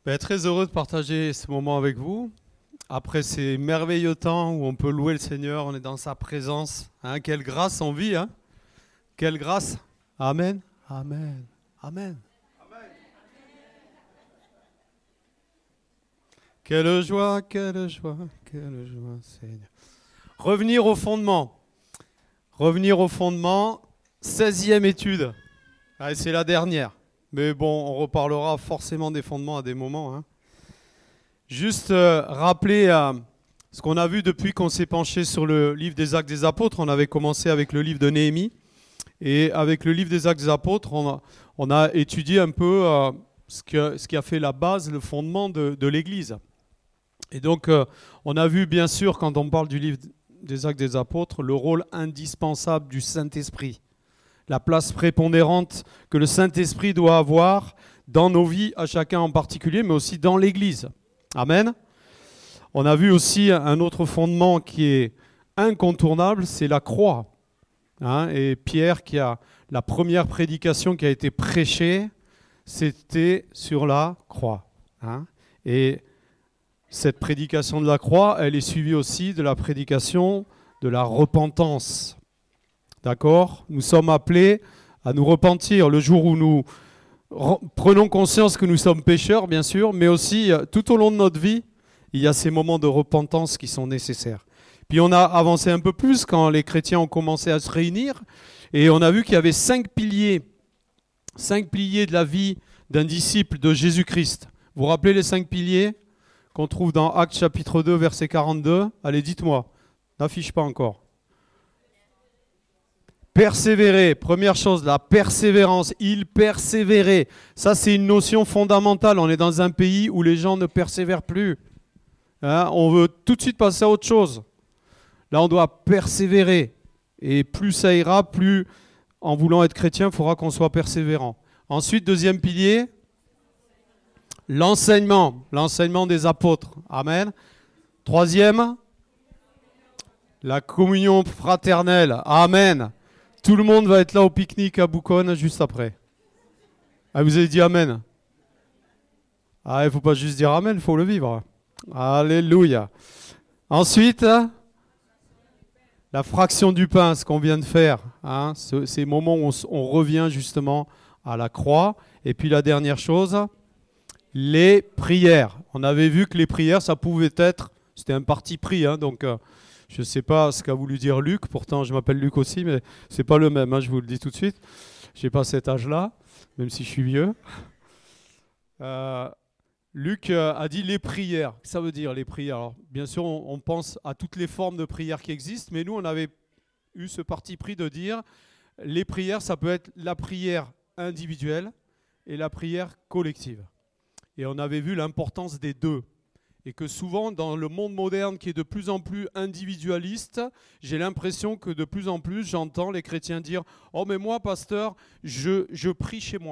Très heureux de partager ce moment avec vous. Après ces merveilleux temps où on peut louer le Seigneur, on est dans sa présence. Quelle grâce on vit, hein? Quelle grâce. Amen. Amen. Amen. Quelle joie, quelle joie, quelle joie, Seigneur. Revenir au fondement. Revenir au fondement, 16e étude. C'est la dernière. Mais bon, on reparlera forcément des fondements à des moments. Juste rappeler ce qu'on a vu depuis qu'on s'est penché sur le livre des Actes des Apôtres. On avait commencé avec le livre de Néhémie. Et avec le livre des Actes des Apôtres, on a étudié un peu ce qui a fait la base, le fondement de l'Église. Et donc, on a vu, bien sûr, quand on parle du livre des Actes des Apôtres, le rôle indispensable du Saint-Esprit. La place prépondérante que le Saint-Esprit doit avoir dans nos vies, à chacun en particulier, mais aussi dans l'Église. Amen. On a vu aussi un autre fondement qui est incontournable, c'est la croix. Et Pierre, qui a la première prédication qui a été prêchée, c'était sur la croix. Et cette prédication de la croix, elle est suivie aussi de la prédication de la repentance. D'accord ? Nous sommes appelés à nous repentir le jour où nous prenons conscience que nous sommes pécheurs, bien sûr, mais aussi tout au long de notre vie, il y a ces moments de repentance qui sont nécessaires. Puis on a avancé un peu plus quand les chrétiens ont commencé à se réunir et on a vu qu'il y avait 5 piliers de la vie d'un disciple de Jésus-Christ. Vous vous rappelez les 5 piliers qu'on trouve dans Actes chapitre 2, verset 42 ? Allez, dites-moi. N'affiche pas encore. Persévérer, première chose, la persévérance. Il persévérait. Ça, c'est une notion fondamentale. On est dans un pays où les gens ne persévèrent plus. On veut tout de suite passer à autre chose. Là, on doit persévérer. Et plus ça ira, plus en voulant être chrétien, il faudra qu'on soit persévérant. Ensuite, deuxième pilier, l'enseignement des apôtres. Amen. Troisième, la communion fraternelle. Amen. Tout le monde va être là au pique-nique à Bouconne juste après. Vous avez dit Amen. Il ne faut pas juste dire Amen, il faut le vivre. Alléluia. Ensuite, la fraction du pain, ce qu'on vient de faire. Ces moments où on revient justement à la croix. Et puis la dernière chose, les prières. On avait vu que les prières, ça pouvait être, c'était un parti pris, donc... Je ne sais pas ce qu'a voulu dire Luc, pourtant je m'appelle Luc aussi, mais ce n'est pas le même, je vous le dis tout de suite. Je n'ai pas cet âge-là, même si je suis vieux. Luc a dit les prières. Qu'est-ce que ça veut dire les prières? Alors, bien sûr, on pense à toutes les formes de prières qui existent, mais nous, on avait eu ce parti pris de dire les prières, ça peut être la prière individuelle et la prière collective. Et on avait vu l'importance des deux. Et que souvent, dans le monde moderne qui est de plus en plus individualiste, j'ai l'impression que de plus en plus, j'entends les chrétiens dire « Oh, mais moi, pasteur, je prie chez moi. »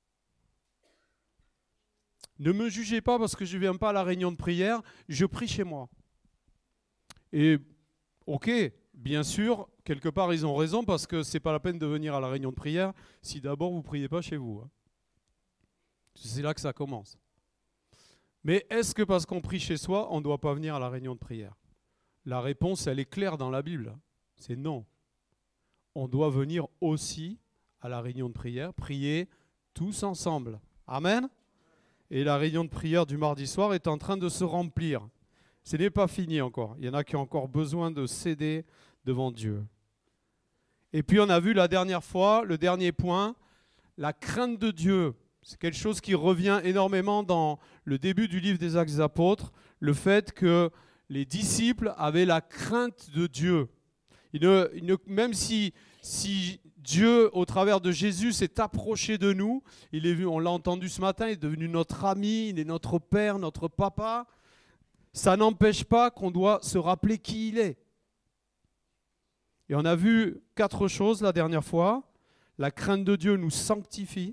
Ne me jugez pas parce que je ne viens pas à la réunion de prière, je prie chez moi. Et, ok, bien sûr, quelque part, ils ont raison parce que ce n'est pas la peine de venir à la réunion de prière si d'abord vous ne priez pas chez vous. C'est là que ça commence. Mais est-ce que parce qu'on prie chez soi, on ne doit pas venir à la réunion de prière? La réponse, elle est claire dans la Bible. C'est non. On doit venir aussi à la réunion de prière, prier tous ensemble. Amen. Et la réunion de prière du mardi soir est en train de se remplir. Ce n'est pas fini encore. Il y en a qui ont encore besoin de céder devant Dieu. Et puis on a vu la dernière fois, le dernier point, la crainte de Dieu. C'est quelque chose qui revient énormément dans le début du livre des Actes des Apôtres, le fait que les disciples avaient la crainte de Dieu. Même si Dieu, au travers de Jésus, s'est approché de nous, on l'a entendu ce matin, il est devenu notre ami, il est notre père, notre papa, ça n'empêche pas qu'on doit se rappeler qui il est. Et on a vu 4 choses la dernière fois. La crainte de Dieu nous sanctifie.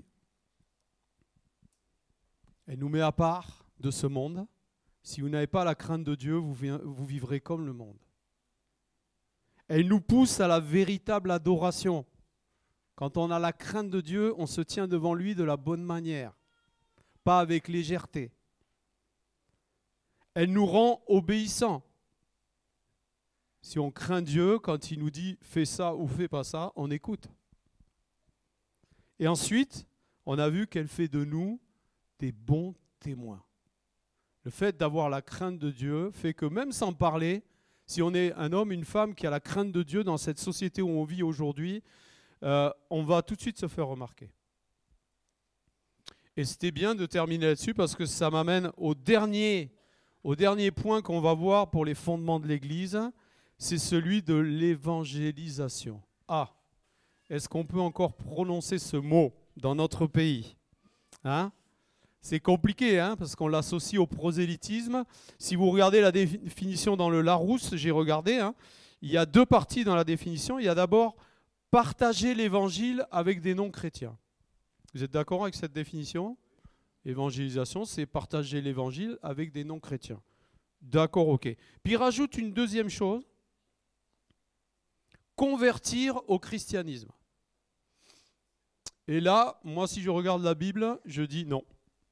Elle nous met à part de ce monde. Si vous n'avez pas la crainte de Dieu, vous vivrez comme le monde. Elle nous pousse à la véritable adoration. Quand on a la crainte de Dieu, on se tient devant lui de la bonne manière, pas avec légèreté. elle nous rend obéissants. Si on craint Dieu, quand il nous dit « fais ça ou fais pas ça », on écoute. Et ensuite, on a vu qu'elle fait de nous des bons témoins. Le fait d'avoir la crainte de Dieu fait que même sans parler, si on est un homme, une femme qui a la crainte de Dieu dans cette société où on vit aujourd'hui, on va tout de suite se faire remarquer. Et c'était bien de terminer là-dessus parce que ça m'amène au dernier point qu'on va voir pour les fondements de l'Église, c'est celui de l'évangélisation. Ah, est-ce qu'on peut encore prononcer ce mot dans notre pays ? C'est compliqué, parce qu'on l'associe au prosélytisme. Si vous regardez la définition dans le Larousse, j'ai regardé, il y a 2 parties dans la définition. Il y a d'abord partager l'évangile avec des non-chrétiens. Vous êtes d'accord avec cette définition ? Évangélisation, c'est partager l'évangile avec des non-chrétiens. D'accord, ok. Puis il rajoute une deuxième chose, convertir au christianisme. Et là, moi, si je regarde la Bible, je dis non.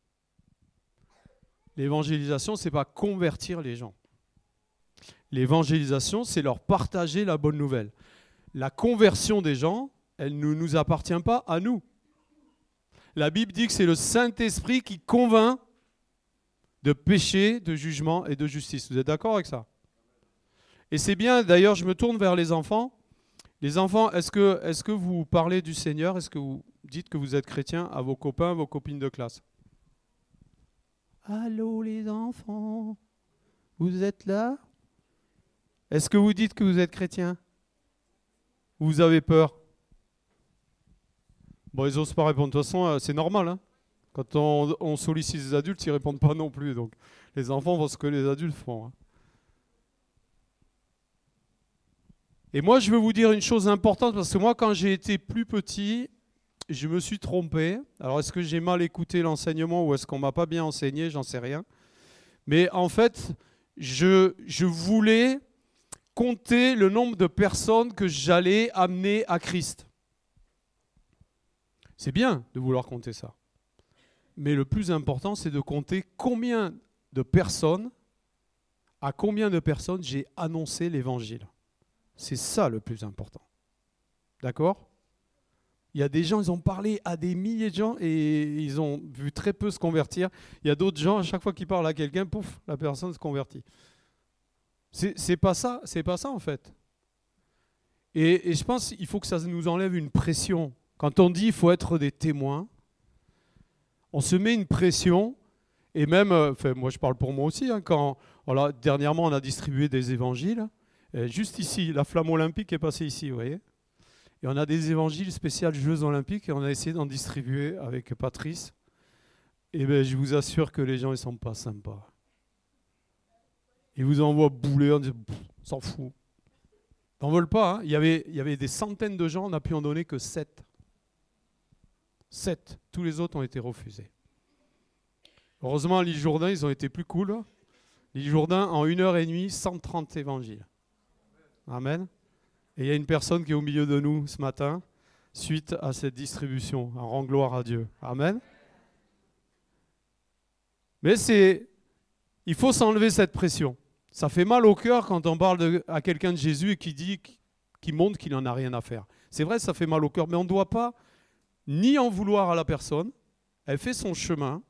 L'évangélisation, ce n'est pas convertir les gens. L'évangélisation, c'est leur partager la bonne nouvelle. La conversion des gens, elle ne nous appartient pas à nous. La Bible dit que c'est le Saint-Esprit qui convainc de péché, de jugement et de justice. Vous êtes d'accord avec ça ? Et c'est bien, d'ailleurs, je me tourne vers les enfants. Les enfants, est-ce que vous parlez du Seigneur ? Est-ce que vous dites que vous êtes chrétien à vos copains, vos copines de classe ? Allô les enfants, vous êtes là ? Est-ce que vous dites que vous êtes chrétien ? Vous avez peur ? Bon, ils n'osent pas répondre. De toute façon, c'est normal. Quand on sollicite les adultes, ils ne répondent pas non plus. Donc, les enfants font ce que les adultes font. Et moi, je veux vous dire une chose importante, parce que moi, quand j'ai été plus petit, je me suis trompé. Alors, est-ce que j'ai mal écouté l'enseignement ou est-ce qu'on ne m'a pas bien enseigné ? J'en sais rien. Mais en fait, je voulais compter le nombre de personnes que j'allais amener à Christ. C'est bien de vouloir compter ça. Mais le plus important, c'est de compter à combien de personnes j'ai annoncé l'évangile. C'est ça le plus important. D'accord ? Il y a des gens, ils ont parlé à des milliers de gens et ils ont vu très peu se convertir. Il y a d'autres gens, à chaque fois qu'ils parlent à quelqu'un, pouf, la personne se convertit. C'est pas ça en fait. Et je pense qu'il faut que ça nous enlève une pression. Quand on dit qu'il faut être des témoins, on se met une pression. Et même, moi je parle pour moi aussi, dernièrement on a distribué des évangiles. Juste ici, la flamme olympique est passée ici, vous voyez. Et on a des évangiles spéciaux Jeux olympiques et on a essayé d'en distribuer avec Patrice. Et bien, je vous assure que les gens, ils ne sont pas sympas. Ils vous envoient bouler, on dit, s'en fout. T'en veulent pas, Il y avait des centaines de gens, on n'a pu en donner que 7. 7. Tous les autres ont été refusés. Heureusement, à l'île Jourdain, ils ont été plus cool. L'île Jourdain, en 1h30, 130 évangiles. Amen. Et il y a une personne qui est au milieu de nous ce matin, suite à cette distribution. On rend gloire à Dieu. Amen. Mais il faut s'enlever cette pression. Ça fait mal au cœur quand on parle à quelqu'un de Jésus et qui montre qu'il n'en a rien à faire. C'est vrai, ça fait mal au cœur, mais on ne doit pas ni en vouloir à la personne. Elle fait son chemin.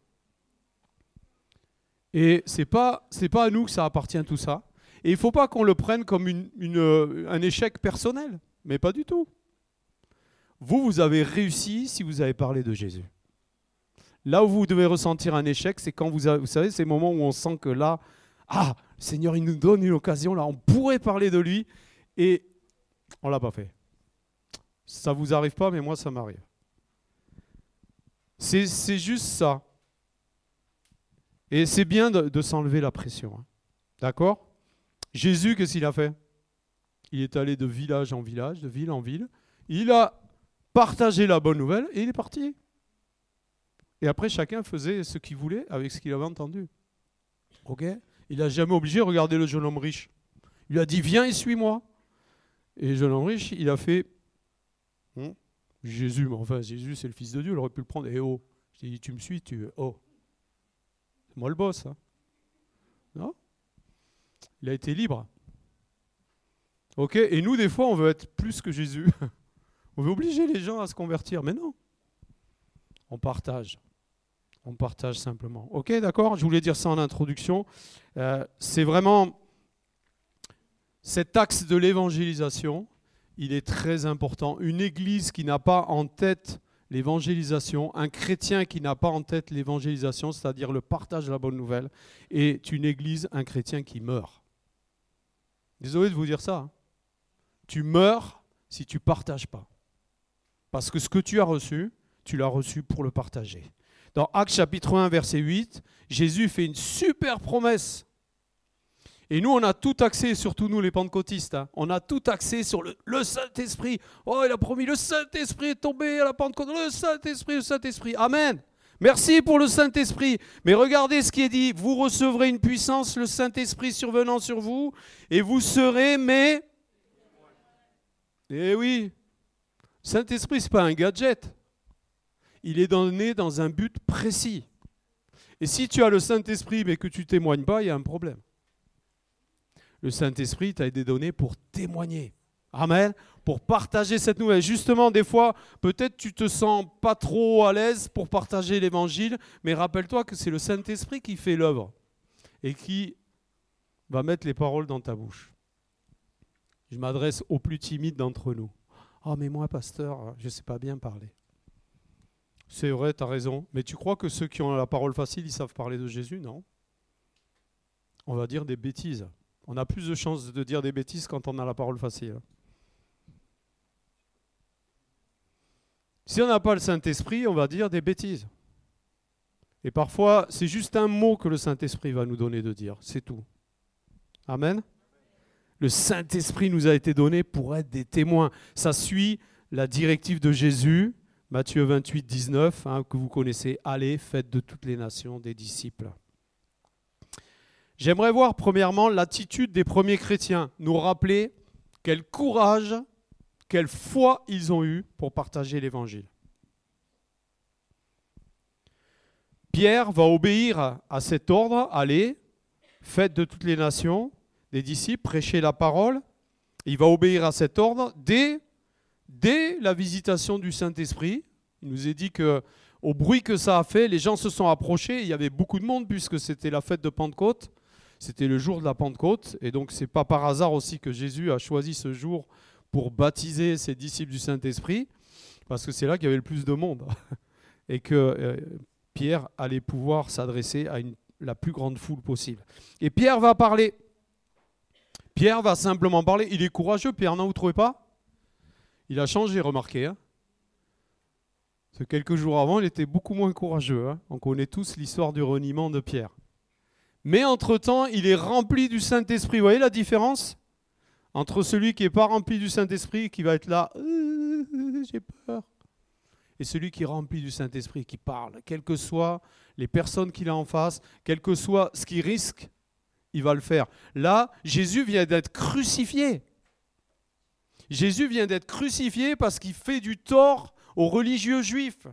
Et c'est pas à nous que ça appartient tout ça. Et il ne faut pas qu'on le prenne comme un échec personnel, mais pas du tout. Vous avez réussi si vous avez parlé de Jésus. Là où vous devez ressentir un échec, c'est quand vous savez, ces moments où on sent que là, le Seigneur, il nous donne une occasion, là, on pourrait parler de lui, et on ne l'a pas fait. Ça ne vous arrive pas, mais moi, ça m'arrive. C'est juste ça. Et c'est bien de s'enlever la pression. D'accord ? Jésus, qu'est-ce qu'il a fait ? Il est allé de village en village, de ville en ville. Il a partagé la bonne nouvelle et il est parti. Et après, chacun faisait ce qu'il voulait avec ce qu'il avait entendu. Ok ? Il n'a jamais obligé de regarder le jeune homme riche. Il lui a dit, viens et suis-moi. Et le jeune homme riche, il a fait, Jésus, mais enfin, Jésus, c'est le Fils de Dieu, il aurait pu le prendre. Je t'ai dit, tu me suis, c'est moi le boss. Non ? Il a été libre. Ok. Et nous, des fois, on veut être plus que Jésus. On veut obliger les gens à se convertir. Mais non. On partage. On partage simplement. Ok, d'accord? Je voulais dire ça en introduction. C'est vraiment cet axe de l'évangélisation. Il est très important. Une église qui n'a pas en tête l'évangélisation, un chrétien qui n'a pas en tête l'évangélisation, c'est-à-dire le partage de la bonne nouvelle, est une église, un chrétien qui meurt. Désolé de vous dire ça. Tu meurs si tu ne partages pas. Parce que ce que tu as reçu, tu l'as reçu pour le partager. Dans Actes chapitre 1, verset 8, Jésus fait une super promesse. Et nous, on a tout axé, surtout nous les pentecôtistes, on a tout axé sur le Saint-Esprit. Oh, il a promis, le Saint-Esprit est tombé à la Pentecôte. Le Saint-Esprit, le Saint-Esprit. Amen. Merci pour le Saint-Esprit. Mais regardez ce qui est dit. Vous recevrez une puissance, le Saint-Esprit survenant sur vous, et vous serez mes... Eh oui, Saint-Esprit, ce n'est pas un gadget. Il est donné dans un but précis. Et si tu as le Saint-Esprit mais que tu ne témoignes pas, il y a un problème. Le Saint-Esprit t'a été donné pour témoigner. Amen. Pour partager cette nouvelle. Justement, des fois, peut-être tu te sens pas trop à l'aise pour partager l'évangile, mais rappelle-toi que c'est le Saint-Esprit qui fait l'œuvre et qui va mettre les paroles dans ta bouche. Je m'adresse aux plus timides d'entre nous. « Oh, mais moi, pasteur, je ne sais pas bien parler. » C'est vrai, tu as raison. Mais tu crois que ceux qui ont la parole facile, ils savent parler de Jésus? Non. On va dire des bêtises. On a plus de chances de dire des bêtises quand on a la parole facile. Si on n'a pas le Saint-Esprit, on va dire des bêtises. Et parfois, c'est juste un mot que le Saint-Esprit va nous donner de dire. C'est tout. Amen. Le Saint-Esprit nous a été donné pour être des témoins. Ça suit la directive de Jésus, Matthieu 28, 19, que vous connaissez. Allez, faites de toutes les nations des disciples. J'aimerais voir premièrement l'attitude des premiers chrétiens, nous rappeler quel courage, quelle foi ils ont eu pour partager l'évangile. Pierre va obéir à cet ordre, allez, faites de toutes les nations des disciples, prêchez la parole. Il va obéir à cet ordre dès la visitation du Saint-Esprit. Il nous est dit qu'au bruit que ça a fait, les gens se sont approchés. Il y avait beaucoup de monde puisque c'était la fête de Pentecôte. C'était le jour de la Pentecôte. Et donc, ce n'est pas par hasard aussi que Jésus a choisi ce jour pour baptiser ses disciples du Saint-Esprit, parce que c'est là qu'il y avait le plus de monde. Et que Pierre allait pouvoir s'adresser à la plus grande foule possible. Et Pierre va parler. Pierre va simplement parler. Il est courageux, Pierre, non, vous ne trouvez pas? Il a changé, remarquez. Parce que quelques jours avant, il était beaucoup moins courageux. On connaît tous l'histoire du reniement de Pierre. Mais entre-temps, il est rempli du Saint-Esprit. Vous voyez la différence entre celui qui n'est pas rempli du Saint-Esprit, qui va être là, j'ai peur, et celui qui est rempli du Saint-Esprit, qui parle, quelles que soient les personnes qu'il a en face, quel que soit ce qu'il risque, il va le faire. Là, Jésus vient d'être crucifié. Jésus vient d'être crucifié parce qu'il fait du tort aux religieux juifs.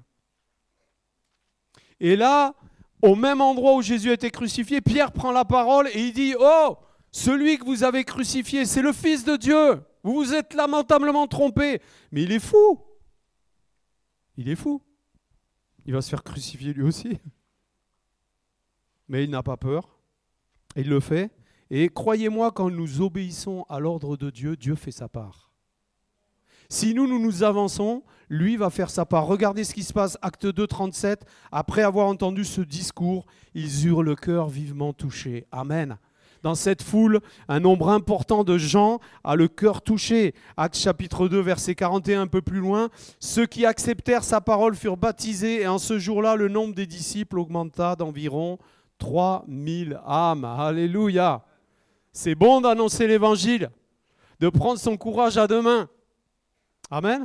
Et là, au même endroit où Jésus a été crucifié, Pierre prend la parole et il dit « Oh, celui que vous avez crucifié, c'est le Fils de Dieu. Vous vous êtes lamentablement trompé. » Mais il est fou. Il est fou. Il va se faire crucifier lui aussi. Mais il n'a pas peur. Il le fait. Et croyez-moi, quand nous obéissons à l'ordre de Dieu, Dieu fait sa part. Si nous avançons, lui va faire sa part. Regardez ce qui se passe, Acte 2, 37. Après avoir entendu ce discours, ils eurent le cœur vivement touché. Amen. Dans cette foule, un nombre important de gens a le cœur touché. Acte chapitre 2, verset 41, un peu plus loin. Ceux qui acceptèrent sa parole furent baptisés et en ce jour-là, le nombre des disciples augmenta d'environ 3000 âmes. Alléluia. C'est bon d'annoncer l'évangile, de prendre son courage à deux mains. Amen.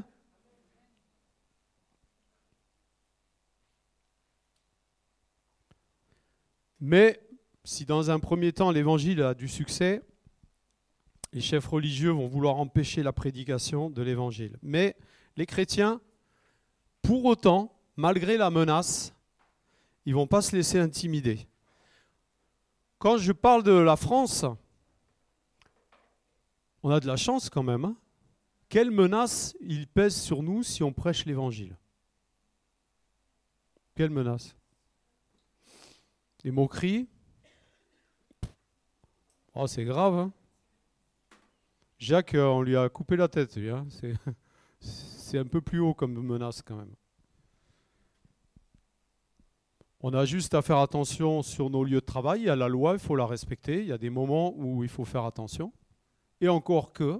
Mais si dans un premier temps l'évangile a du succès, les chefs religieux vont vouloir empêcher la prédication de l'évangile. Mais les chrétiens, pour autant, malgré la menace, ils ne vont pas se laisser intimider. Quand je parle de la France, On a de la chance quand même. Hein. Quelle menace il pèse sur nous si on prêche l'évangile? Quelle menace? Des moqueries? Oh, c'est grave. Hein. Jacques, on lui a coupé la tête. Lui, hein. C'est un peu plus haut comme menace quand même. On a juste à faire attention sur nos lieux de travail. Il y a la loi, il faut la respecter. Il y a des moments où il faut faire attention. Et encore que,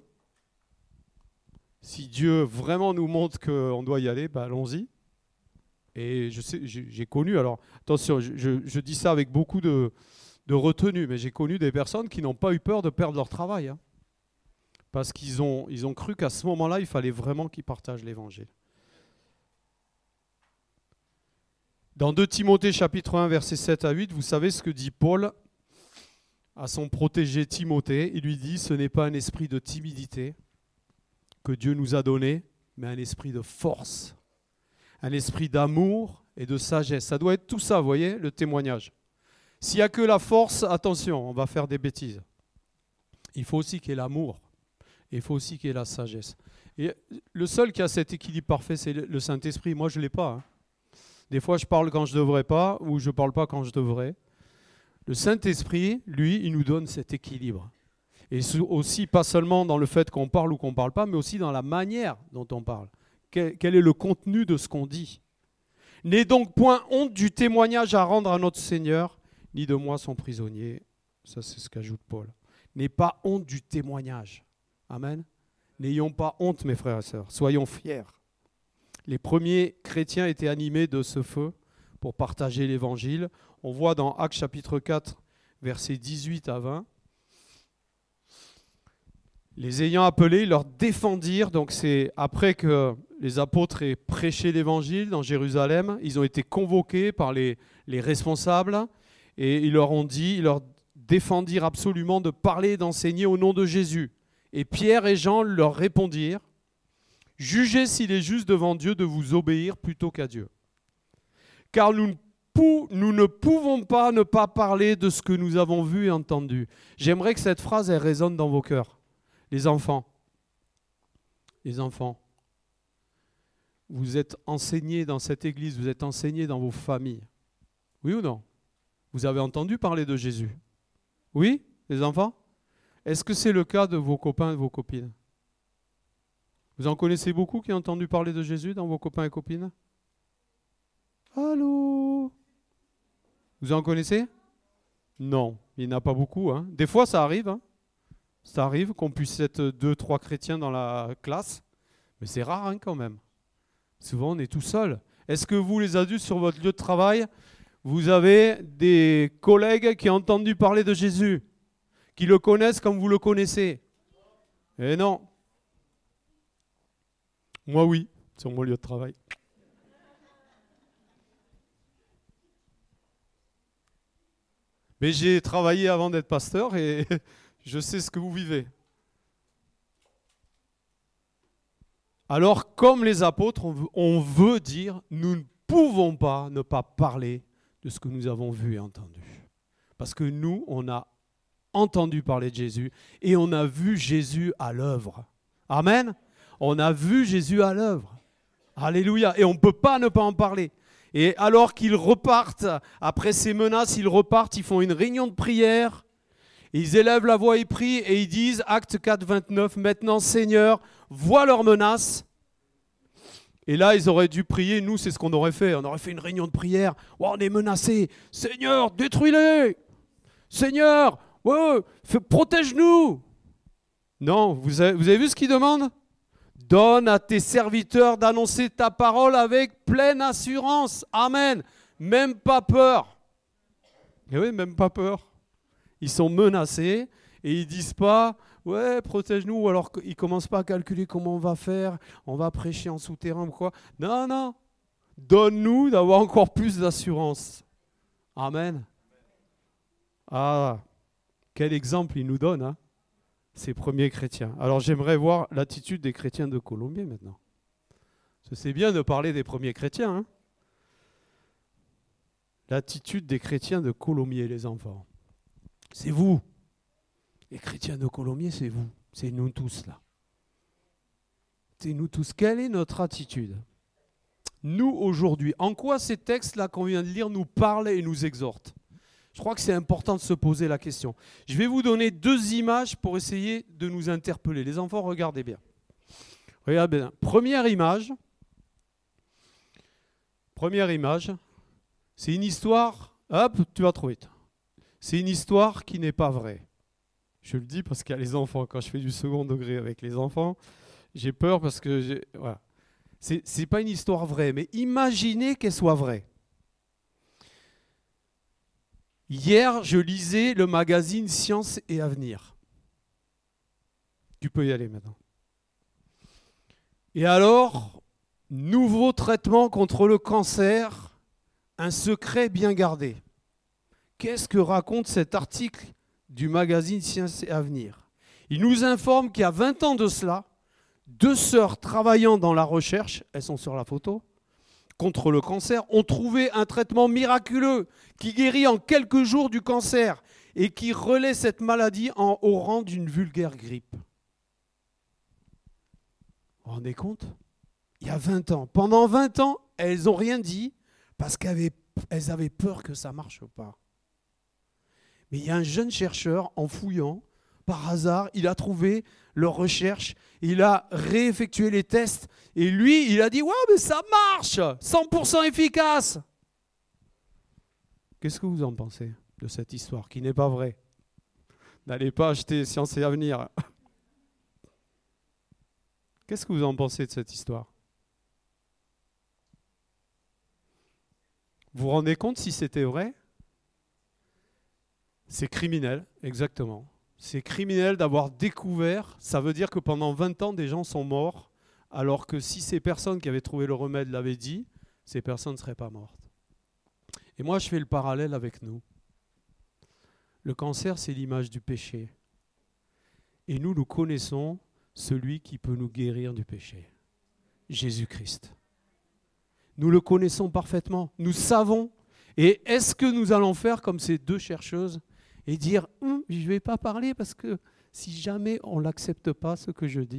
si Dieu vraiment nous montre qu'on doit y aller, ben allons-y. Et je sais, j'ai connu, alors attention, je dis ça avec beaucoup de retenue, mais j'ai connu des personnes qui n'ont pas eu peur de perdre leur travail. Hein, parce qu'ils ont cru qu'à ce moment-là, il fallait vraiment qu'ils partagent l'évangile. Dans 2 Timothée chapitre 1, versets 7 à 8, vous savez ce que dit Paul à son protégé Timothée. Il lui dit, ce n'est pas un esprit de timidité que Dieu nous a donné, mais un esprit de force, un esprit d'amour et de sagesse. Ça doit être tout ça, vous voyez, le témoignage. S'il n'y a que la force, attention, on va faire des bêtises. Il faut aussi qu'il y ait l'amour, et il faut aussi qu'il y ait la sagesse. Et le seul qui a cet équilibre parfait, c'est le Saint-Esprit. Moi, je ne l'ai pas. Hein. Des fois, je parle quand je ne devrais pas, ou je ne parle pas quand je devrais. Le Saint-Esprit, lui, il nous donne cet équilibre. Et aussi, pas seulement dans le fait qu'on parle ou qu'on ne parle pas, mais aussi dans la manière dont on parle. Quel est le contenu de ce qu'on dit? N'aie donc point honte du témoignage à rendre à notre Seigneur, ni de moi son prisonnier. Ça, c'est ce qu'ajoute Paul. N'aie pas honte du témoignage. Amen. N'ayons pas honte, mes frères et sœurs. Soyons fiers. Les premiers chrétiens étaient animés de ce feu pour partager l'évangile. On voit dans Actes chapitre 4, versets 18 à 20. Les ayant appelés, ils leur défendirent. Donc c'est après que les apôtres aient prêché l'évangile dans Jérusalem, ils ont été convoqués par les responsables et ils leur ont dit, ils leur défendirent absolument de parler et d'enseigner au nom de Jésus. Et Pierre et Jean leur répondirent, jugez s'il est juste devant Dieu de vous obéir plutôt qu'à Dieu. Car nous ne pouvons pas ne pas parler de ce que nous avons vu et entendu. J'aimerais que cette phrase elle résonne dans vos cœurs. Les enfants, vous êtes enseignés dans cette église, vous êtes enseignés dans vos familles. Oui ou non? Vous avez entendu parler de Jésus? Oui, les enfants? Est-ce que c'est le cas de vos copains et de vos copines? Vous en connaissez beaucoup qui ont entendu parler de Jésus dans vos copains et copines? Allô? Vous en connaissez? Non, il n'y en a pas beaucoup. Hein. Des fois, ça arrive. Hein. Ça arrive qu'on puisse être 2-3 chrétiens dans la classe, mais c'est rare hein, quand même. Souvent, on est tout seul. Est-ce que vous, les adultes, sur votre lieu de travail, vous avez des collègues qui ont entendu parler de Jésus, qui le connaissent comme vous le connaissez? Eh non. Moi, oui, sur mon lieu de travail. Mais j'ai travaillé avant d'être pasteur et je sais ce que vous vivez. Alors, comme les apôtres, on veut dire, nous ne pouvons pas ne pas parler de ce que nous avons vu et entendu. Parce que nous, on a entendu parler de Jésus et on a vu Jésus à l'œuvre. Amen. On a vu Jésus à l'œuvre. Alléluia. Et on ne peut pas ne pas en parler. Et alors qu'ils repartent, après ces menaces, ils repartent, ils font une réunion de prière. Ils élèvent la voix et prient et ils disent, Acte 4, 29, maintenant Seigneur, vois leurs menaces. Et là, ils auraient dû prier, nous c'est ce qu'on aurait fait. On aurait fait une réunion de prière. Oh, on est menacés. Seigneur, détruis-les. Seigneur, ouais, protège-nous. Non, vous avez vu ce qu'ils demandent? Donne à tes serviteurs d'annoncer ta parole avec pleine assurance. Amen. Même pas peur. Et oui, même pas peur. Ils sont menacés et ils disent pas « Ouais, protège-nous » ou alors ils ne commencent pas à calculer comment on va faire, on va prêcher en souterrain ou quoi. Non, non. Donne-nous d'avoir encore plus d'assurance. Amen. Ah, quel exemple il nous donne, hein, ces premiers chrétiens. Alors j'aimerais voir l'attitude des chrétiens de Colombier maintenant. C'est bien de parler des premiers chrétiens. Hein. L'attitude des chrétiens de Colombier, les enfants. C'est vous. Les chrétiens de Colomiers, c'est vous, c'est nous tous là. C'est nous tous. Quelle est notre attitude ? Nous, aujourd'hui, en quoi ces textes-là qu'on vient de lire nous parlent et nous exhortent ? Je crois que c'est important de se poser la question. Je vais vous donner 2 images pour essayer de nous interpeller. Les enfants, regardez bien. Regardez bien. Première image, c'est une histoire, hop, tu vas trouver. C'est une histoire qui n'est pas vraie. Je le dis parce qu'il y a les enfants. Quand je fais du second degré avec les enfants, j'ai peur parce que... Voilà. C'est pas une histoire vraie, mais imaginez qu'elle soit vraie. Hier, je lisais le magazine Science et Avenir. Tu peux y aller maintenant. Et alors, nouveau traitement contre le cancer, un secret bien gardé. Qu'est-ce que raconte cet article du magazine Science et Avenir ? Il nous informe qu'il y a 20 ans de cela, 2 sœurs travaillant dans la recherche, elles sont sur la photo, contre le cancer, ont trouvé un traitement miraculeux qui guérit en quelques jours du cancer et qui relaie cette maladie au rang d'une vulgaire grippe. Vous vous rendez compte ? Il y a 20 ans. Pendant 20 ans, elles n'ont rien dit parce qu'elles avaient peur que ça ne marche pas. Mais il y a un jeune chercheur, en fouillant, par hasard, il a trouvé leur recherche, il a réeffectué les tests, et lui, il a dit « Ouais, mais ça marche 100% efficace !» Qu'est-ce que vous en pensez de cette histoire qui n'est pas vraie ? N'allez pas acheter Science et Avenir. Qu'est-ce que vous en pensez de cette histoire ? Vous vous rendez compte si c'était vrai ? C'est criminel, exactement. C'est criminel d'avoir découvert, ça veut dire que pendant 20 ans, des gens sont morts, alors que si ces personnes qui avaient trouvé le remède l'avaient dit, ces personnes ne seraient pas mortes. Et moi, je fais le parallèle avec nous. Le cancer, c'est l'image du péché. Et nous connaissons celui qui peut nous guérir du péché, Jésus-Christ. Nous le connaissons parfaitement, nous savons. Et est-ce que nous allons faire comme ces 2 chercheuses et dire « Je ne vais pas parler parce que si jamais on ne l'accepte pas, ce que je dis ».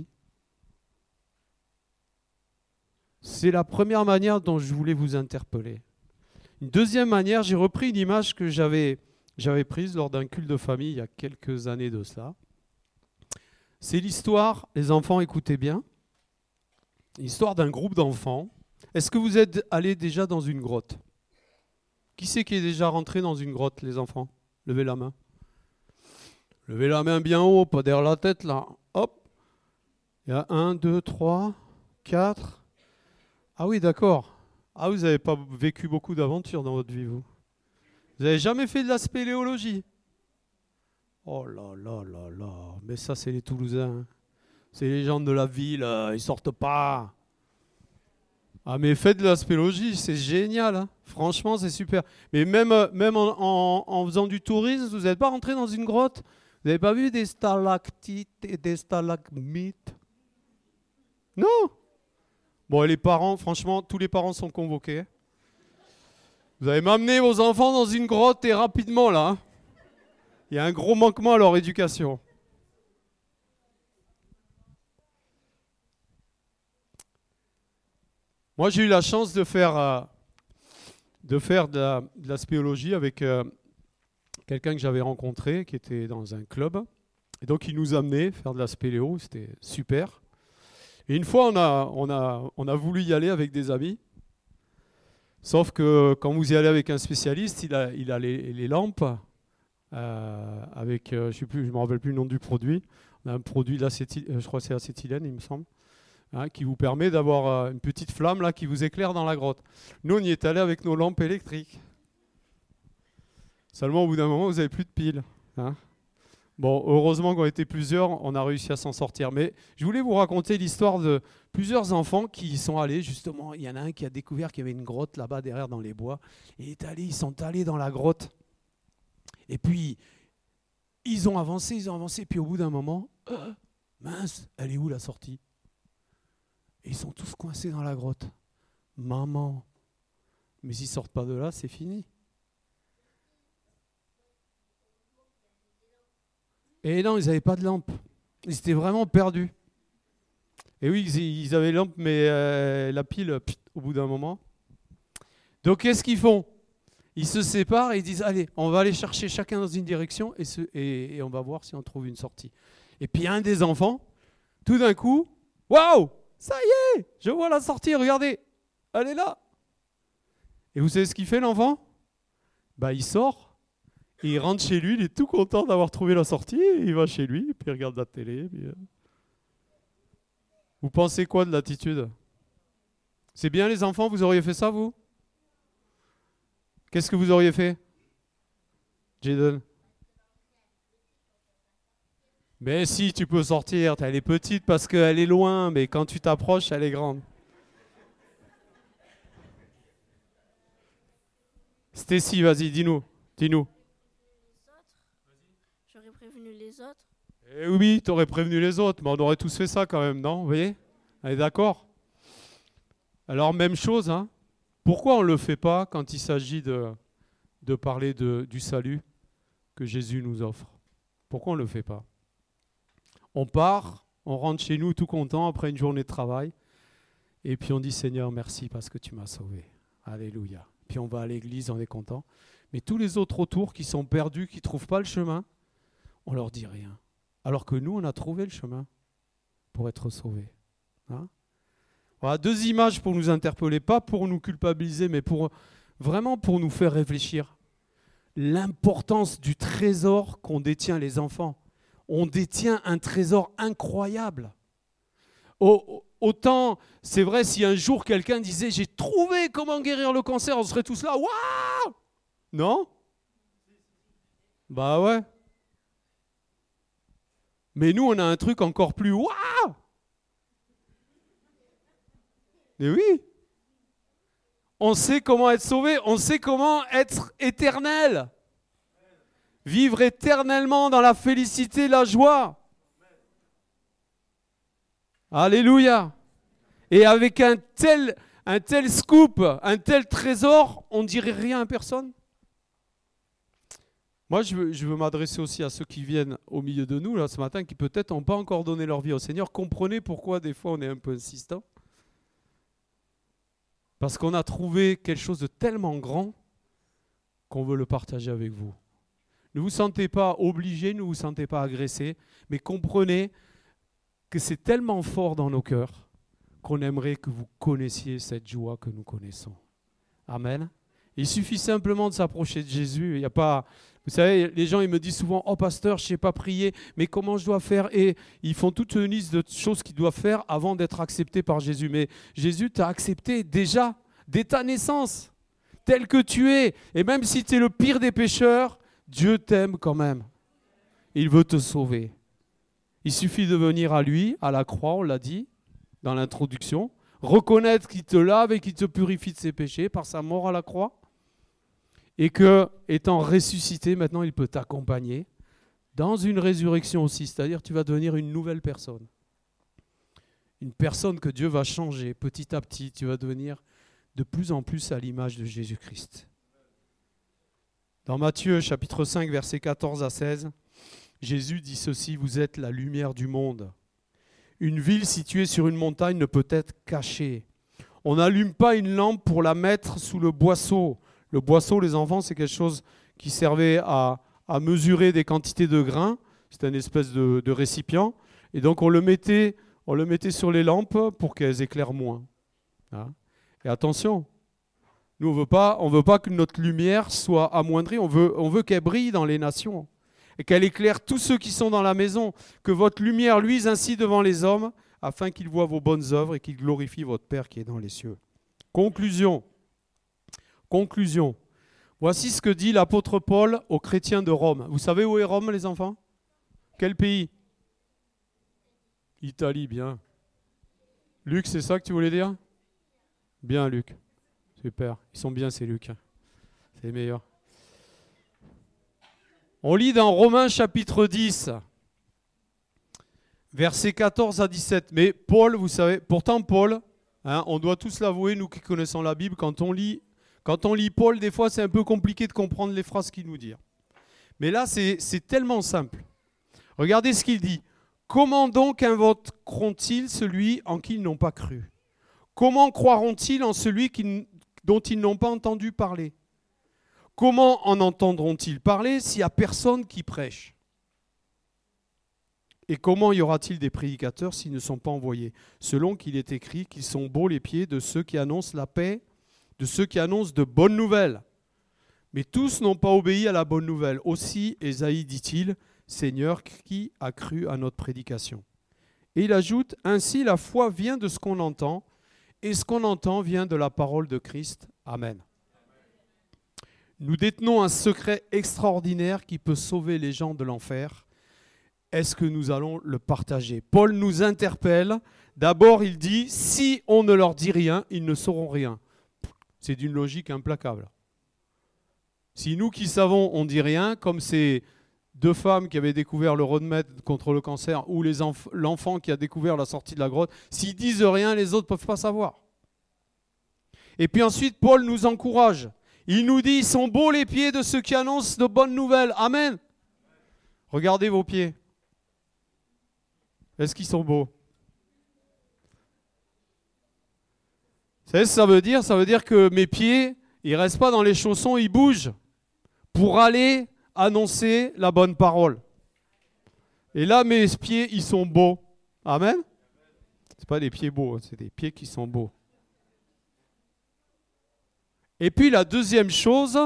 C'est la première manière dont je voulais vous interpeller. Une deuxième manière, j'ai repris une image que j'avais prise lors d'un culte de famille il y a quelques années de cela. C'est l'histoire, les enfants écoutez bien, l'histoire d'un groupe d'enfants. Est-ce que vous êtes allés déjà dans une grotte ? Qui c'est qui est déjà rentré dans une grotte, les enfants ? Levez la main. Levez la main bien haut, pas derrière la tête, là. Hop. Il y a 1, 2, 3, 4. Ah oui, d'accord. Ah, vous n'avez pas vécu beaucoup d'aventures dans votre vie, vous. Vous n'avez jamais fait de la spéléologie ? Oh là là là là. Mais ça, c'est les Toulousains. C'est les gens de la ville, ils sortent pas. Ah mais faites de la spéléologie, c'est génial, hein. Franchement c'est super. Mais même en faisant du tourisme, vous n'êtes pas rentré dans une grotte ? Vous n'avez pas vu des stalactites et des stalagmites ? Non ? Bon, et les parents, franchement, tous les parents sont convoqués. Vous allez m'amener vos enfants dans une grotte et rapidement là. Hein. Il y a un gros manquement à leur éducation. Moi, j'ai eu la chance de faire de la spéologie avec quelqu'un que j'avais rencontré qui était dans un club. Et donc, il nous amenait faire de la spéléo, c'était super. Et une fois, on a voulu y aller avec des amis. Sauf que quand vous y allez avec un spécialiste, il a les lampes avec, je ne me rappelle plus le nom du produit. On a un produit, je crois que c'est acétylène, il me semble. Hein, qui vous permet d'avoir une petite flamme là qui vous éclaire dans la grotte. Nous, on y est allé avec nos lampes électriques. Seulement, au bout d'un moment, vous n'avez plus de piles. Hein. Bon, heureusement qu'on était plusieurs, on a réussi à s'en sortir. Mais je voulais vous raconter l'histoire de plusieurs enfants qui y sont allés. Justement, il y en a un qui a découvert qu'il y avait une grotte là-bas derrière dans les bois. Ils sont allés dans la grotte. Et puis, ils ont avancé. Puis au bout d'un moment, mince, elle est où la sortie ? Et ils sont tous coincés dans la grotte. Maman, mais s'ils ne sortent pas de là, c'est fini. Et non, ils n'avaient pas de lampe. Ils étaient vraiment perdus. Et oui, ils avaient lampe, mais la pile, au bout d'un moment. Donc, qu'est-ce qu'ils font? Ils se séparent et ils disent, allez, on va aller chercher chacun dans une direction et on va voir si on trouve une sortie. Et puis, un des enfants, tout d'un coup, waouh, ça y est, je vois la sortie, regardez, elle est là. Et vous savez ce qu'il fait, l'enfant? Il sort, et il rentre chez lui, il est tout content d'avoir trouvé la sortie, et il va chez lui, et puis il regarde la télé. Vous pensez quoi de l'attitude? C'est bien les enfants, vous auriez fait ça, vous? Qu'est-ce que vous auriez fait, Jaden? Mais si, tu peux sortir, elle est petite parce qu'elle est loin, mais quand tu t'approches, elle est grande. Stacy, vas-y, dis-nous. Dis-nous. J'aurais prévenu les autres. Eh oui, tu aurais prévenu les autres, mais on aurait tous fait ça quand même, non? Vous voyez? On est d'accord? Alors, même chose, hein? Pourquoi on ne le fait pas quand il s'agit de parler du salut que Jésus nous offre? Pourquoi on ne le fait pas? On part, on rentre chez nous tout content après une journée de travail, et puis on dit Seigneur, merci parce que tu m'as sauvé. Alléluia. Puis on va à l'église, on est content. Mais tous les autres autour qui sont perdus, qui ne trouvent pas le chemin, on leur dit rien. Alors que nous, on a trouvé le chemin pour être sauvés. Hein? Voilà, 2 images pour nous interpeller, pas pour nous culpabiliser, mais vraiment pour nous faire réfléchir. L'importance du trésor qu'ont détient les enfants. On détient un trésor incroyable. Autant, c'est vrai, si un jour quelqu'un disait « J'ai trouvé comment guérir le cancer », on serait tous là « Waouh !» Non? Bah ouais. Mais nous, on a un truc encore plus « Waouh !» Mais oui. On sait comment être sauvé, on sait comment être éternel. Vivre éternellement dans la félicité, la joie. Alléluia. Et avec un tel scoop, un tel trésor, on ne dirait rien à personne. Moi, je veux m'adresser aussi à ceux qui viennent au milieu de nous, là, ce matin, qui peut-être n'ont pas encore donné leur vie au Seigneur. Comprenez pourquoi des fois on est un peu insistant. Parce qu'on a trouvé quelque chose de tellement grand qu'on veut le partager avec vous. Ne vous sentez pas obligé, ne vous sentez pas agressé, mais comprenez que c'est tellement fort dans nos cœurs qu'on aimerait que vous connaissiez cette joie que nous connaissons. Amen. Il suffit simplement de s'approcher de Jésus. Il y a pas, vous savez, les gens ils me disent souvent « Oh pasteur, je ne sais pas prier, mais comment je dois faire ?» Et ils font toute une liste de choses qu'ils doivent faire avant d'être acceptés par Jésus. Mais Jésus t'a accepté déjà, dès ta naissance, tel que tu es. Et même si tu es le pire des pécheurs, Dieu t'aime quand même. Il veut te sauver. Il suffit de venir à lui, à la croix, on l'a dit dans l'introduction, reconnaître qu'il te lave et qu'il te purifie de ses péchés par sa mort à la croix, et que, étant ressuscité, maintenant il peut t'accompagner dans une résurrection aussi, c'est-à-dire tu vas devenir une nouvelle personne. Une personne que Dieu va changer petit à petit, tu vas devenir de plus en plus à l'image de Jésus-Christ. Dans Matthieu chapitre 5, versets 14 à 16, Jésus dit ceci, « Vous êtes la lumière du monde. Une ville située sur une montagne ne peut être cachée. On n'allume pas une lampe pour la mettre sous le boisseau. » Le boisseau, les enfants, c'est quelque chose qui servait à mesurer des quantités de grains. C'était une espèce de récipient. Et donc on le mettait sur les lampes pour qu'elles éclairent moins. Hein? Et attention, nous on veut pas que notre lumière soit amoindrie, on veut qu'elle brille dans les nations et qu'elle éclaire tous ceux qui sont dans la maison, que votre lumière luise ainsi devant les hommes, afin qu'ils voient vos bonnes œuvres et qu'ils glorifient votre Père qui est dans les cieux. Conclusion. Voici ce que dit l'apôtre Paul aux chrétiens de Rome. Vous savez où est Rome, les enfants? Quel pays? Italie, bien. Luc, c'est ça que tu voulais dire? Bien, Luc. Super. Ils sont bien, ces Luc. C'est les meilleurs. On lit dans Romains chapitre 10, versets 14 à 17. Mais Paul, vous savez, pourtant Paul, hein, on doit tous l'avouer, nous qui connaissons la Bible, quand on lit Paul, des fois c'est un peu compliqué de comprendre les phrases qu'il nous dit. Mais là, c'est tellement simple. Regardez ce qu'il dit. Comment donc invoqueront-ils celui en qui ils n'ont pas cru? Comment croiront-ils en celui dont ils n'ont pas entendu parler? Comment en entendront-ils parler s'il n'y a personne qui prêche? Et comment y aura-t-il des prédicateurs s'ils ne sont pas envoyés? Selon qu'il est écrit qu'ils sont beaux les pieds de ceux qui annoncent la paix, de ceux qui annoncent de bonnes nouvelles. Mais tous n'ont pas obéi à la bonne nouvelle. Aussi, Ésaïe dit-il, Seigneur, qui a cru à notre prédication? Et il ajoute, ainsi la foi vient de ce qu'on entend, et ce qu'on entend vient de la parole de Christ. Amen. Nous détenons un secret extraordinaire qui peut sauver les gens de l'enfer. Est-ce que nous allons le partager? Paul nous interpelle. D'abord, il dit, si on ne leur dit rien, ils ne sauront rien. C'est d'une logique implacable. Si nous qui savons, on ne dit rien, comme ces deux femmes qui avaient découvert le remède contre le cancer ou l'enfant qui a découvert la sortie de la grotte, s'ils disent rien, les autres ne peuvent pas savoir. Et puis ensuite, Paul nous encourage. Il nous dit, ils sont beaux les pieds de ceux qui annoncent de bonnes nouvelles. Amen. Regardez vos pieds. Est-ce qu'ils sont beaux? Vous savez ce que ça veut dire? Ça veut dire que mes pieds, ils ne restent pas dans les chaussons, ils bougent pour aller annoncer la bonne parole. Et là, mes pieds, ils sont beaux. Amen. Ce n'est pas des pieds beaux, c'est des pieds qui sont beaux. Et puis la deuxième chose,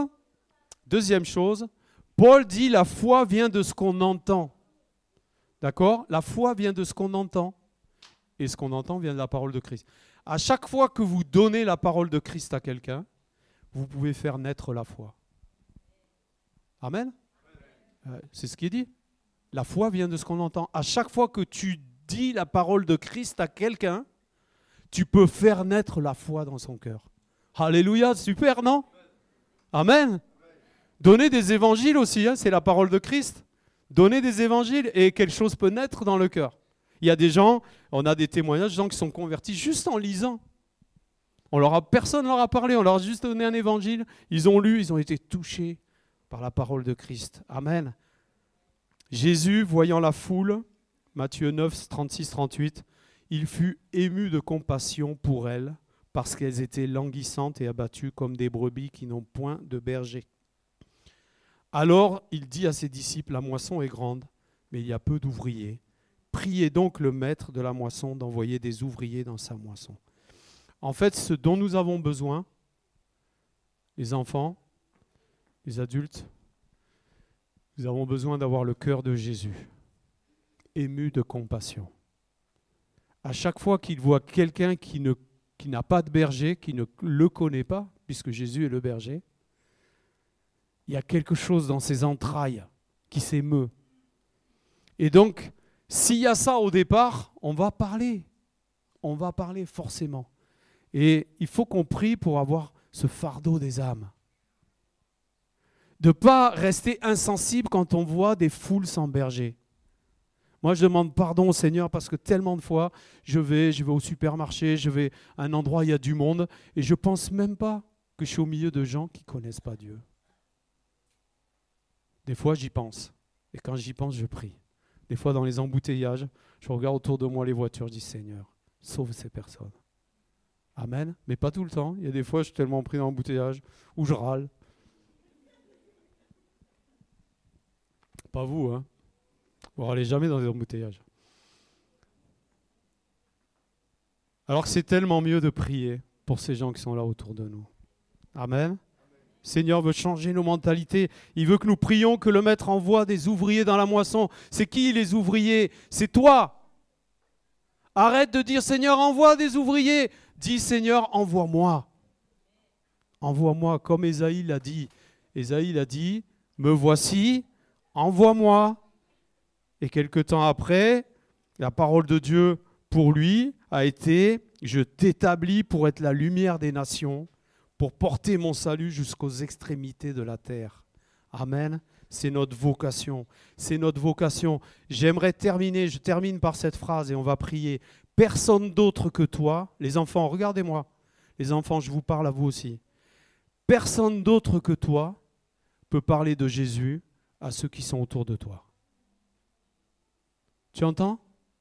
Paul dit la foi vient de ce qu'on entend. D'accord? La foi vient de ce qu'on entend. Et ce qu'on entend vient de la parole de Christ. À chaque fois que vous donnez la parole de Christ à quelqu'un, vous pouvez faire naître la foi. Amen? C'est ce qui est dit. La foi vient de ce qu'on entend. À chaque fois que tu dis la parole de Christ à quelqu'un, tu peux faire naître la foi dans son cœur. Alléluia, super, non? Amen. Donner des évangiles aussi, hein, c'est la parole de Christ. Donner des évangiles et quelque chose peut naître dans le cœur. Il y a des gens, on a des témoignages de gens qui sont convertis juste en lisant. Personne ne leur a parlé, on leur a juste donné un évangile. Ils ont lu, ils ont été touchés par la parole de Christ. Amen. Jésus, voyant la foule, Matthieu 9, 36-38, il fut ému de compassion pour elles, parce qu'elles étaient languissantes et abattues comme des brebis qui n'ont point de berger. Alors il dit à ses disciples, la moisson est grande, mais il y a peu d'ouvriers. Priez donc le maître de la moisson d'envoyer des ouvriers dans sa moisson. En fait, ce dont nous avons besoin, les enfants, les adultes, nous avons besoin d'avoir le cœur de Jésus, ému de compassion. À chaque fois qu'il voit quelqu'un qui n'a pas de berger, qui ne le connaît pas, puisque Jésus est le berger, il y a quelque chose dans ses entrailles qui s'émeut. Et donc, s'il y a ça au départ, on va parler forcément. Et il faut qu'on prie pour avoir ce fardeau des âmes. De ne pas rester insensible quand on voit des foules sans berger. Moi, je demande pardon au Seigneur parce que tellement de fois, je vais au supermarché, je vais à un endroit où il y a du monde et je ne pense même pas que je suis au milieu de gens qui ne connaissent pas Dieu. Des fois, j'y pense. Et quand j'y pense, je prie. Des fois, dans les embouteillages, je regarde autour de moi les voitures, je dis Seigneur, sauve ces personnes. Amen. Mais pas tout le temps. Il y a des fois, je suis tellement pris dans l'embouteillage où je râle. Pas vous, hein. Vous ne râlez jamais dans les embouteillages. Alors que c'est tellement mieux de prier pour ces gens qui sont là autour de nous. Amen. Seigneur veut changer nos mentalités. Il veut que nous prions que le Maître envoie des ouvriers dans la moisson. C'est qui les ouvriers? C'est toi. Arrête de dire Seigneur, envoie des ouvriers. Dis Seigneur, envoie-moi. Envoie-moi, comme Ésaïe l'a dit. Ésaïe l'a dit, me voici, envoie-moi. Et quelque temps après, la parole de Dieu pour lui a été, je t'établis pour être la lumière des nations, pour porter mon salut jusqu'aux extrémités de la terre. Amen. C'est notre vocation. C'est notre vocation. J'aimerais terminer, je termine par cette phrase et on va prier. Personne d'autre que toi, les enfants, regardez-moi. Les enfants, je vous parle à vous aussi. Personne d'autre que toi peut parler de Jésus à ceux qui sont autour de toi. Tu entends?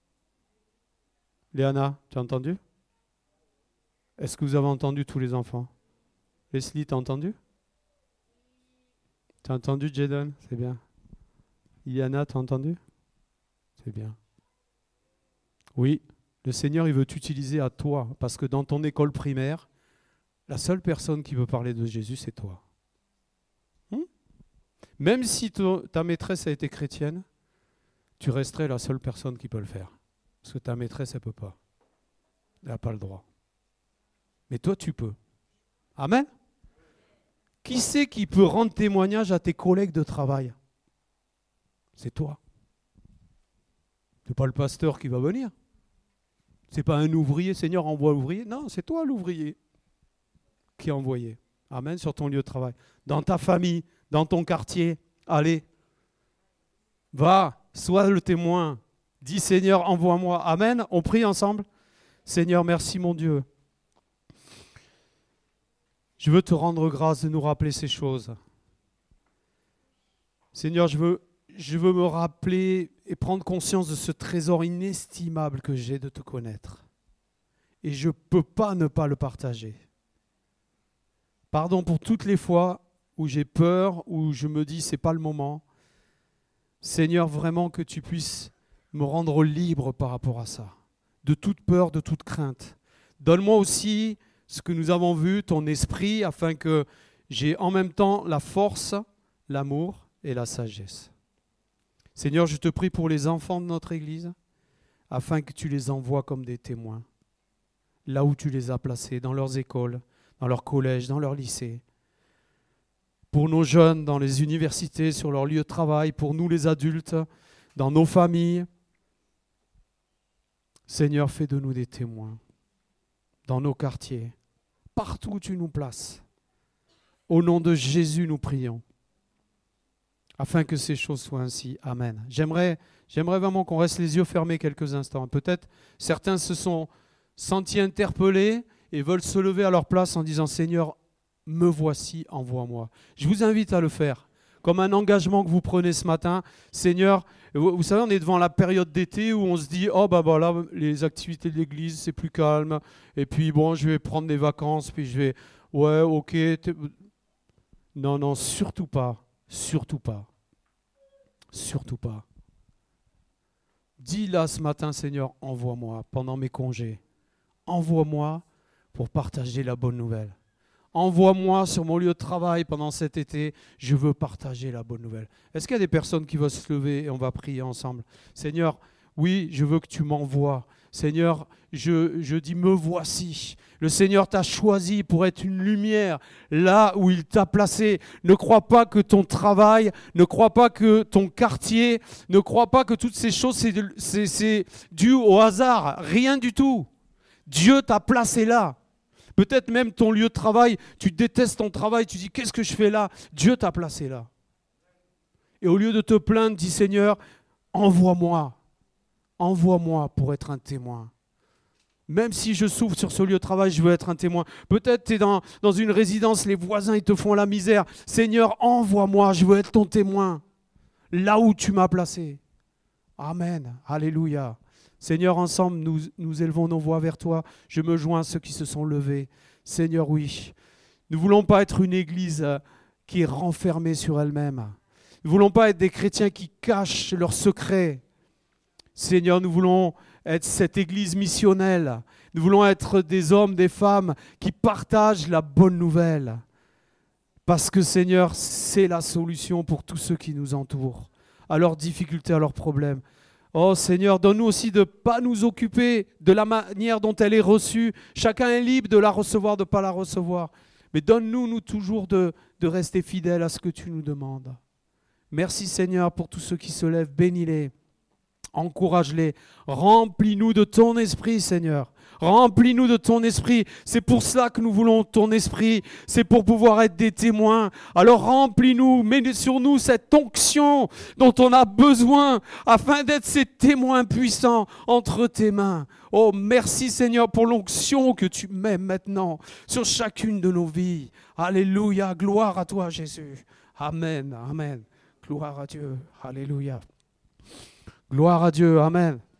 Léana, tu as entendu? Est-ce que vous avez entendu tous les enfants? Leslie, tu as entendu? Tu as entendu, Jaden? C'est bien. Iliana, tu as entendu? C'est bien. Oui, le Seigneur, il veut t'utiliser à toi, parce que dans ton école primaire, la seule personne qui veut parler de Jésus, c'est toi. Même si ta maîtresse a été chrétienne, tu resterais la seule personne qui peut le faire. Parce que ta maîtresse, elle ne peut pas. Elle n'a pas le droit. Mais toi, tu peux. Amen. Qui c'est qui peut rendre témoignage à tes collègues de travail? C'est toi. Ce n'est pas le pasteur qui va venir. Ce n'est pas un ouvrier, Seigneur envoie l'ouvrier. Non, c'est toi l'ouvrier qui est envoyé. Amen, sur ton lieu de travail. Dans ta famille, dans ton quartier, allez. Va, sois le témoin. Dis Seigneur, envoie-moi. Amen, on prie ensemble. Seigneur, merci mon Dieu. Je veux te rendre grâce de nous rappeler ces choses. Seigneur, je veux me rappeler et prendre conscience de ce trésor inestimable que j'ai de te connaître. Et je ne peux pas ne pas le partager. Pardon pour toutes les fois où j'ai peur, où je me dis c'est pas le moment. Seigneur, vraiment que tu puisses me rendre libre par rapport à ça. De toute peur, de toute crainte. Donne-moi aussi ce que nous avons vu, ton esprit, afin que j'ai en même temps la force, l'amour et la sagesse. Seigneur, je te prie pour les enfants de notre Église, afin que tu les envoies comme des témoins, là où tu les as placés, dans leurs écoles, dans leurs collèges, dans leurs lycées. Pour nos jeunes, dans les universités, sur leur lieu de travail, pour nous les adultes, dans nos familles. Seigneur, fais de nous des témoins, dans nos quartiers, partout où tu nous places. Au nom de Jésus, nous prions. Afin que ces choses soient ainsi. Amen. J'aimerais vraiment qu'on reste les yeux fermés quelques instants. Peut-être certains se sont sentis interpellés et veulent se lever à leur place en disant « Seigneur, me voici, envoie-moi ». Je vous invite à le faire, comme un engagement que vous prenez ce matin. Seigneur, vous savez, on est devant la période d'été où on se dit « Oh, là, les activités de l'église, c'est plus calme. Et puis, bon, je vais prendre des vacances, puis je vais... Ouais, ok. » Non, surtout pas. Surtout pas. Surtout pas. Dis là ce matin, Seigneur, envoie-moi pendant mes congés. Envoie-moi pour partager la bonne nouvelle. Envoie-moi sur mon lieu de travail pendant cet été. Je veux partager la bonne nouvelle. Est-ce qu'il y a des personnes qui vont se lever et on va prier ensemble? Seigneur, oui, je veux que tu m'envoies. Seigneur, je dis, me voici. Le Seigneur t'a choisi pour être une lumière là où il t'a placé. Ne crois pas que ton travail, ne crois pas que ton quartier, ne crois pas que toutes ces choses, c'est dû au hasard. Rien du tout. Dieu t'a placé là. Peut-être même ton lieu de travail, tu détestes ton travail, tu dis, qu'est-ce que je fais là? Dieu t'a placé là. Et au lieu de te plaindre, dis, Seigneur, envoie-moi. Envoie-moi pour être un témoin. Même si je souffre sur ce lieu de travail, je veux être un témoin. Peut-être tu es dans une résidence, les voisins ils te font la misère. Seigneur, envoie-moi, je veux être ton témoin. Là où tu m'as placé. Amen. Alléluia. Seigneur, ensemble, nous élevons nos voix vers toi. Je me joins à ceux qui se sont levés. Seigneur, oui. Nous ne voulons pas être une église qui est renfermée sur elle-même. Nous ne voulons pas être des chrétiens qui cachent leurs secrets. Seigneur, nous voulons être cette église missionnelle. Nous voulons être des hommes, des femmes qui partagent la bonne nouvelle. Parce que Seigneur, c'est la solution pour tous ceux qui nous entourent, à leurs difficultés, à leurs problèmes. Oh Seigneur, donne-nous aussi de ne pas nous occuper de la manière dont elle est reçue. Chacun est libre de la recevoir, de ne pas la recevoir. Mais donne-nous toujours de rester fidèles à ce que tu nous demandes. Merci Seigneur pour tous ceux qui se lèvent. Bénis-les. Encourage-les, remplis-nous de ton esprit, Seigneur. Remplis-nous de ton esprit. C'est pour cela que nous voulons ton esprit. C'est pour pouvoir être des témoins. Alors remplis-nous, mets sur nous cette onction dont on a besoin afin d'être ces témoins puissants entre tes mains. Oh, merci Seigneur pour l'onction que tu mets maintenant sur chacune de nos vies. Alléluia, gloire à toi Jésus. Amen, amen. Gloire à Dieu. Alléluia. Gloire à Dieu, amen.